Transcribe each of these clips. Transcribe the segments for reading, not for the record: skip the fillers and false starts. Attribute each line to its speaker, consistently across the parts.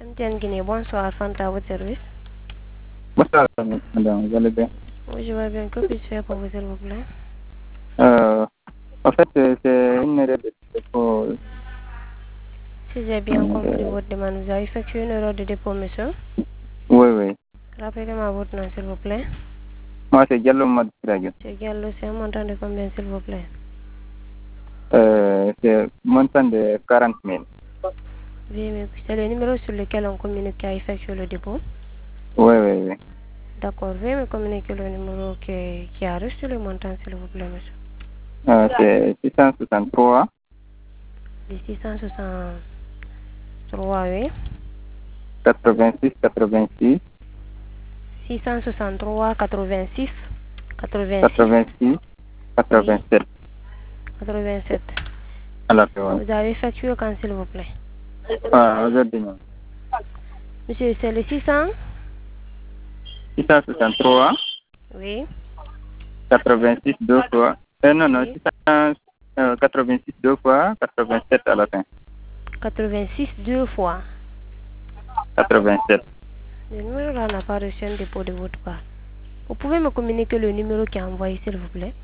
Speaker 1: MTN Guinée, bonsoir, Fanta, à votre service.
Speaker 2: Bonsoir, madame, vous allez bien?
Speaker 1: Oui, je vais bien. Que puis-je faire pour vous, s'il vous plaît?
Speaker 2: En fait, c'est une erreur de dépôt.
Speaker 1: Si j'ai bien compris votre demande, vous avez effectué une erreur de dépôt, monsieur.
Speaker 2: Oui, oui.
Speaker 1: Rappelez-moi votre nom, s'il vous plaît.
Speaker 2: Moi, c'est Diallo Madrago.
Speaker 1: C'est Gallo, c'est un montant de combien, s'il vous plaît?
Speaker 2: C'est montant de 40 000.
Speaker 1: Oui, mais c'est le numéro sur lequel on communique qui a effectué le dépôt.
Speaker 2: Oui, oui, oui.
Speaker 1: D'accord, veuillez me communiquer le numéro qui a reçu le montant, s'il vous plaît, monsieur.
Speaker 2: C'est 663
Speaker 1: Le 663, oui.
Speaker 2: 86 86
Speaker 1: 663, 86, 86,
Speaker 2: 86
Speaker 1: oui,
Speaker 2: 87.
Speaker 1: 87.
Speaker 2: Alors, ouais.
Speaker 1: Vous avez effectué quand, s'il vous plaît?
Speaker 2: Aujourd'hui, non.
Speaker 1: Monsieur, c'est le 600?
Speaker 2: 663
Speaker 1: Oui.
Speaker 2: 86 deux fois. Non, non,
Speaker 1: Oui.
Speaker 2: 686 deux fois, 87 à la fin.
Speaker 1: 86 deux fois.
Speaker 2: 87.
Speaker 1: Le numéro là n'a pas reçu un dépôt de votre part. Vous pouvez me communiquer le numéro qui a envoyé, s'il vous plaît?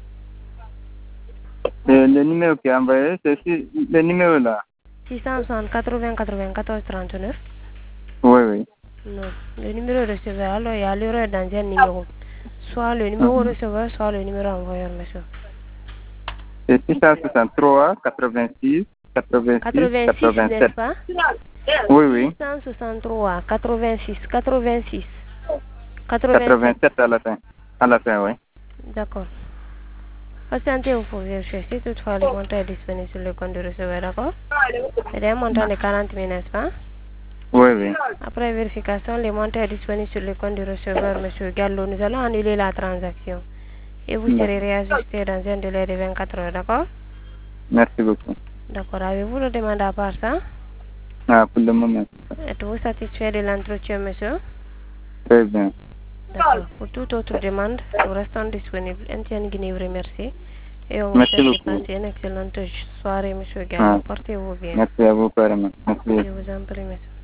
Speaker 2: Le numéro qui est envoyé, c'est le numéro là.
Speaker 1: 660 80 94 39.
Speaker 2: Oui, oui.
Speaker 1: Non. Le numéro receveur, alors il y a l'erreur dans un numéro. Soit le numéro receveur, soit le numéro envoyeur, monsieur.
Speaker 2: C'est 663 86 86
Speaker 1: 86, n'est-ce
Speaker 2: 87.
Speaker 1: pas?
Speaker 2: Oui, oui.
Speaker 1: 663 86 86 87.
Speaker 2: 87 à la fin. À la fin, oui.
Speaker 1: D'accord. Patientez-vous pour vérifier si toutefois le montant est disponible sur le compte de receveur, d'accord? C'est un montant de 40 000, n'est-ce pas?
Speaker 2: Oui, oui.
Speaker 1: Après vérification, le montant est disponible sur le compte du receveur, M. Gallo. Nous allons annuler la transaction et vous serez réajusté dans un délai de 24 heures, d'accord?
Speaker 2: Merci beaucoup.
Speaker 1: D'accord. Avez-vous le demande à part ça?
Speaker 2: Pour le moment.
Speaker 1: Êtes-vous satisfait de l'entretien, monsieur?
Speaker 2: Très bien.
Speaker 1: D'accord. Pour toute autre demande, nous restons disponibles. MTN Guinée vous remercie et on vous
Speaker 2: Merci
Speaker 1: souhaite de
Speaker 2: beaucoup.
Speaker 1: passer une excellente soirée, M. Gallo. Portez-vous bien.
Speaker 2: Merci à vous, carrément. Merci.
Speaker 1: Je vous en prie, monsieur.